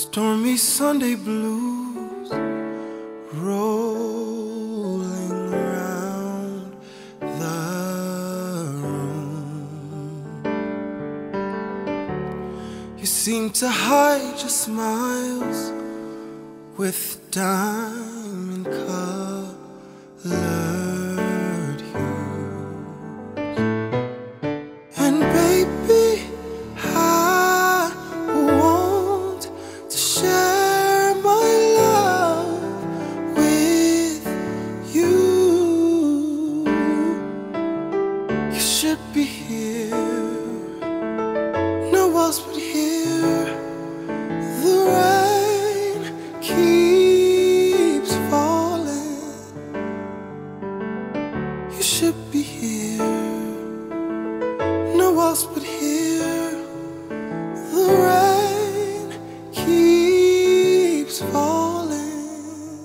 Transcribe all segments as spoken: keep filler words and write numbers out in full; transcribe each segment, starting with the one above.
Stormy Sunday blues rolling around the room. You seem to hide your smiles with diamond colored hues. And baby, I want to share my love with you. You should be here, no else but here. The rain keeps falling. You should be here, no else but here. The rain keeps falling.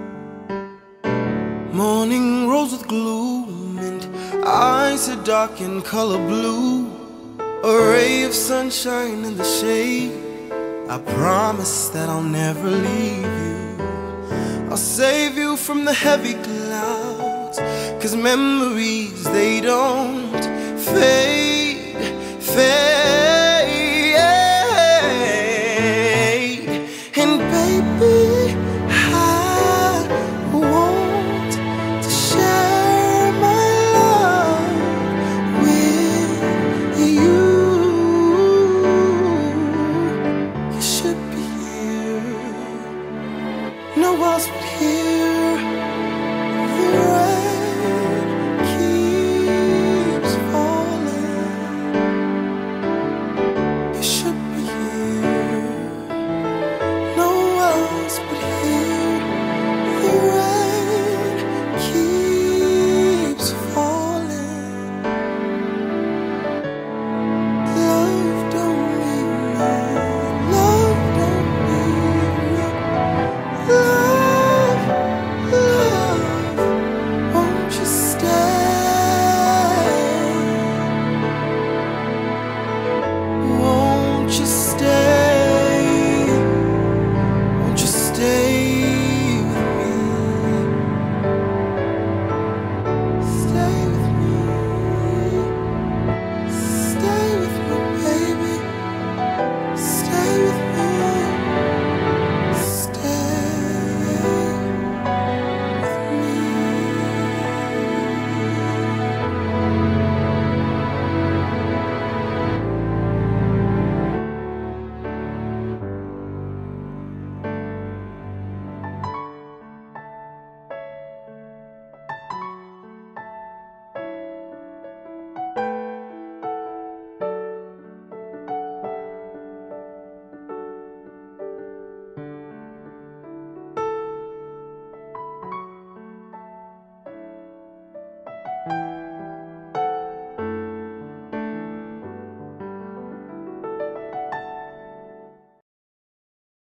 Morning rolls with gloom and eyes are dark in color blue. A ray of sunshine in the shade. I promise that I'll never leave you. I'll save you from the heavy clouds, 'cause memories, they don't fade, fade. And baby, I want to share my love with you. You should be here, no else but here.